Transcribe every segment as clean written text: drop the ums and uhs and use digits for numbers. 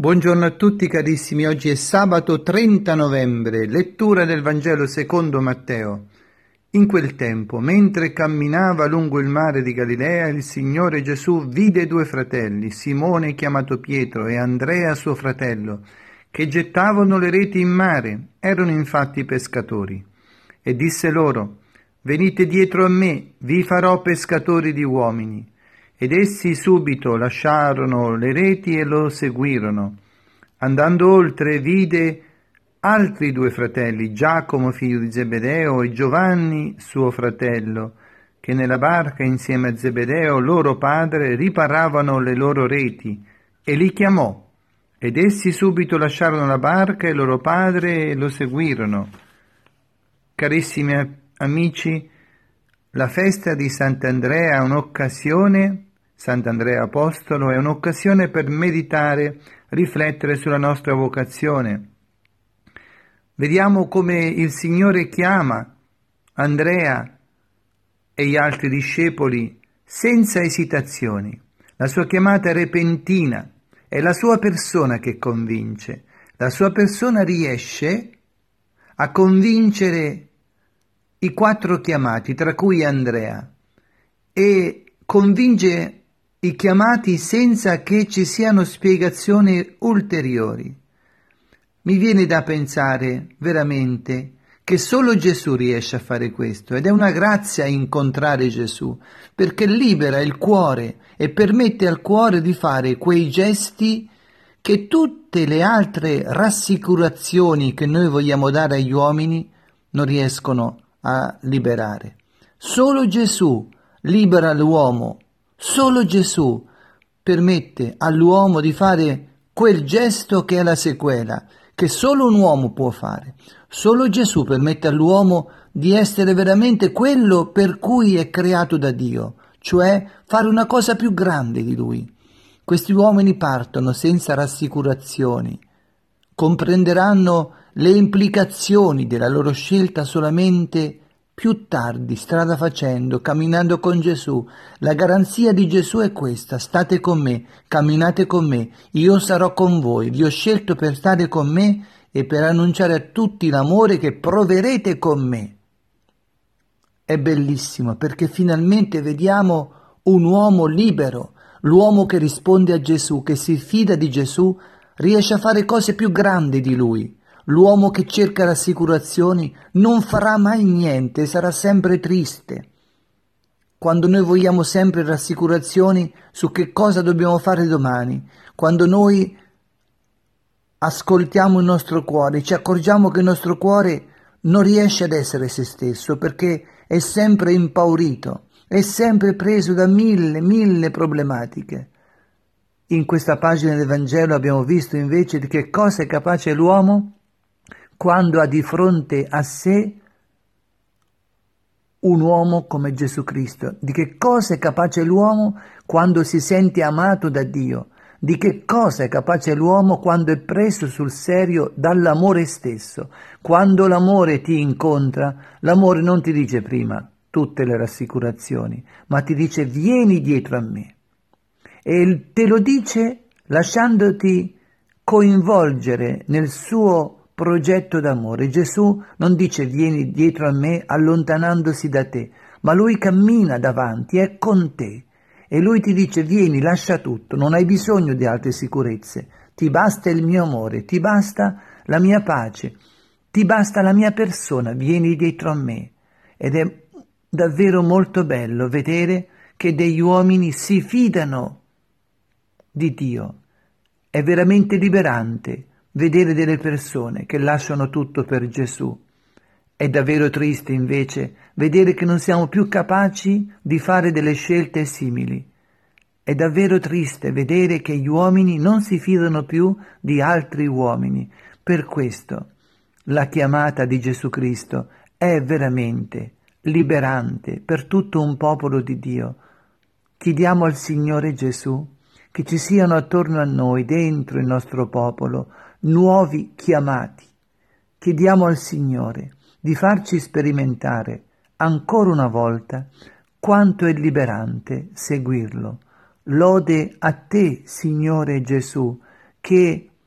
Buongiorno a tutti carissimi, oggi è sabato 30 novembre, lettura del Vangelo secondo Matteo. In quel tempo, mentre camminava lungo il mare di Galilea, il Signore Gesù vide due fratelli, Simone chiamato Pietro e Andrea suo fratello, che gettavano le reti in mare, erano infatti pescatori. E disse loro: «Venite dietro a me, vi farò pescatori di uomini». Ed essi subito lasciarono le reti e lo seguirono. Andando oltre, vide altri due fratelli, Giacomo figlio di Zebedeo e Giovanni suo fratello, che nella barca insieme a Zebedeo, loro padre, riparavano le loro reti, e li chiamò. Ed essi subito lasciarono la barca e loro padre e lo seguirono. Carissimi amici, la festa di Sant'Andrea è un'occasione, Sant'Andrea Apostolo, è un'occasione per meditare, riflettere sulla nostra vocazione. Vediamo come il Signore chiama Andrea e gli altri discepoli senza esitazioni. La sua chiamata è repentina, è la sua persona che convince. La sua persona riesce a convincere i quattro chiamati, tra cui Andrea, e convince i chiamati senza che ci siano spiegazioni ulteriori. Mi viene da pensare veramente che solo Gesù riesce a fare questo, ed è una grazia incontrare Gesù, perché libera il cuore e permette al cuore di fare quei gesti che tutte le altre rassicurazioni che noi vogliamo dare agli uomini non riescono a liberare. Solo Gesù libera l'uomo, solo Gesù permette all'uomo di fare quel gesto che è la sequela, che solo un uomo può fare. Solo Gesù permette all'uomo di essere veramente quello per cui è creato da Dio, cioè fare una cosa più grande di Lui. Questi uomini partono senza rassicurazioni, comprenderanno le implicazioni della loro scelta solamente più tardi, strada facendo, camminando con Gesù. La garanzia di Gesù è questa: state con me, camminate con me, io sarò con voi, vi ho scelto per stare con me e per annunciare a tutti l'amore che proverete con me. È bellissimo perché finalmente vediamo un uomo libero, l'uomo che risponde a Gesù, che si fida di Gesù, riesce a fare cose più grandi di lui. L'uomo che cerca rassicurazioni non farà mai niente, sarà sempre triste. Quando noi vogliamo sempre rassicurazioni su che cosa dobbiamo fare domani, quando noi ascoltiamo il nostro cuore, ci accorgiamo che il nostro cuore non riesce ad essere se stesso perché è sempre impaurito, è sempre preso da mille problematiche. In questa pagina del Vangelo abbiamo visto invece di che cosa è capace l'uomo quando ha di fronte a sé un uomo come Gesù Cristo. Di che cosa è capace l'uomo quando si sente amato da Dio. Di che cosa è capace l'uomo quando è preso sul serio dall'amore stesso. Quando l'amore ti incontra, l'amore non ti dice prima tutte le rassicurazioni, ma ti dice: vieni dietro a me. E te lo dice lasciandoti coinvolgere nel suo progetto d'amore. Gesù non dice vieni dietro a me allontanandosi da te, ma lui cammina davanti, è con te. E lui ti dice: vieni, lascia tutto, non hai bisogno di altre sicurezze, ti basta il mio amore, ti basta la mia pace, ti basta la mia persona, vieni dietro a me. Ed è davvero molto bello vedere che degli uomini si fidano di Dio. È veramente liberante vedere delle persone che lasciano tutto per Gesù. È davvero triste invece vedere che non siamo più capaci di fare delle scelte simili. È davvero triste vedere che gli uomini non si fidano più di altri uomini. Per questo la chiamata di Gesù Cristo è veramente liberante per tutto un popolo di Dio. Chiediamo al Signore Gesù che ci siano attorno a noi, dentro il nostro popolo, nuovi chiamati. Chiediamo al Signore di farci sperimentare ancora una volta quanto è liberante seguirlo. Lode a te, Signore Gesù, che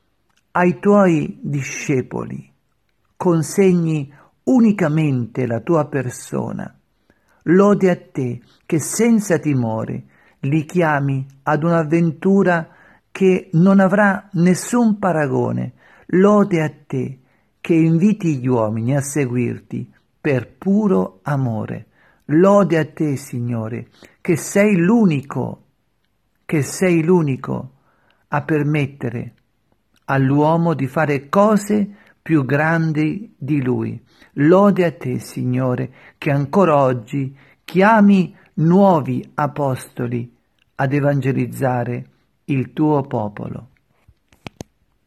ai tuoi discepoli consegni unicamente la tua persona. Lode a te che senza timore li chiami ad un'avventura che non avrà nessun paragone. Lode a te che inviti gli uomini a seguirti per puro amore. Lode a te, Signore, che sei l'unico a permettere all'uomo di fare cose più grandi di lui. Lode a te, Signore, che ancora oggi chiami nuovi apostoli ad evangelizzare il tuo popolo.